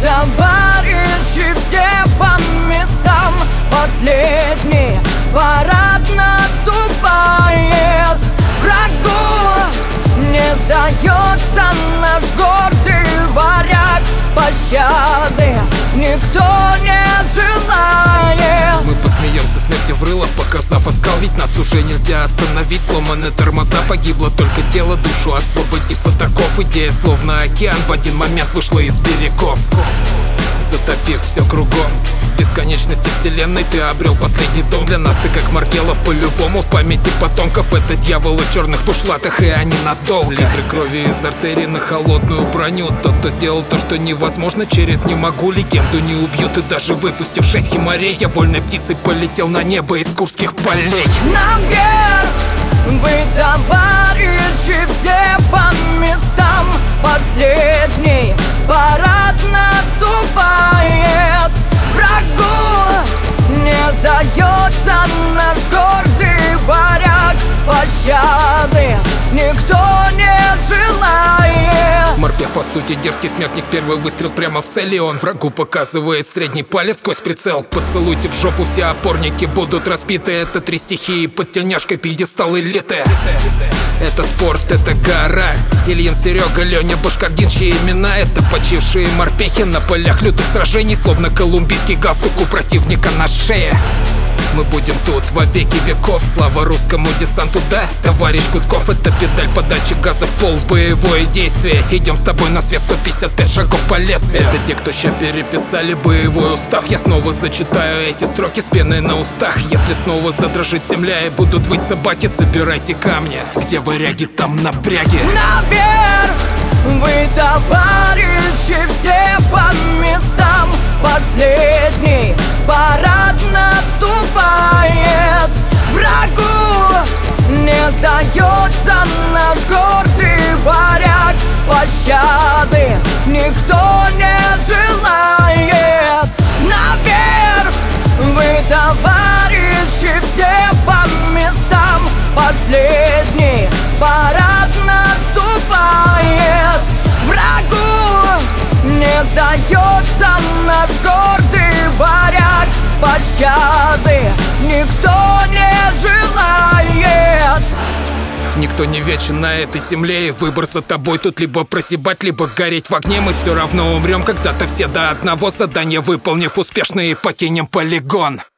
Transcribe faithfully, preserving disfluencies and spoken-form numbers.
товарищи, все по местам. Последний парад наступает. Врагу не сдается наш гордый варяг. Пощады никто не желает. Мы посмеемся смерти в рыло, показав оскал. Ведь нас уже нельзя остановить. Сломаны тормоза, погибло только тело, душу освободив от оков. Идея словно океан в один момент вышла из берегов, затопив все кругом. В бесконечности вселенной ты обрел последний дом. Для нас ты как Маргелов по-любому. В памяти потомков это дьяволы в черных бушлатах, и они надолго. Литры крови из артерий на холодную броню. Тот, кто сделал то, что невозможно, через «не могу» легенду не убьют. И даже выпустив шесть химарей, я вольной птицей полетел на небо из Курских полей. Наверх! Вы, товарищи, все по местам. Последний парад наступает. Врагу не сдается наш гордый варяг. Пощады никто не желает. Морпех, по сути, дерзкий смертник. Первый выстрел прямо в цель, и он врагу показывает средний палец сквозь прицел. Поцелуйте в жопу, все опорники будут разбиты. Это три стихии под тельняшкой, пьедестал элиты. Это спорт, это гора. Ильин, Серега, Леня, Башкардин, чьи имена. Это почившие морпехи на полях лютых сражений. Словно колумбийский галстук у противника на шее. Мы будем тут во веки веков. Слава русскому десанту, да, товарищ Гудков. Это педаль подачи газа в пол, боевое действие. Идем с тобой на свет, сто пятьдесят пять шагов по лезвию. Это те, кто ща переписали боевой устав. Я снова зачитаю эти строки с пеной на устах. Если снова задрожит земля и будут выть собаки, собирайте камни. Где варяги, там напряги. Наверх! Вы, товарищи, все по местам. Последний парад наступает. Врагу не сдается наш гордый варяг. Пощады никто не желает. Наверх! Вы, товарищи, все по местам. Последний парад наступает. Врагу не сдается наш гордый варяг. Пощады никто не желает. Никто не вечен на этой земле, и выбор за тобой. Тут либо просебать, либо гореть в огне. Мы все равно умрем когда-то все до одного. Задание выполнив успешно, и покинем полигон.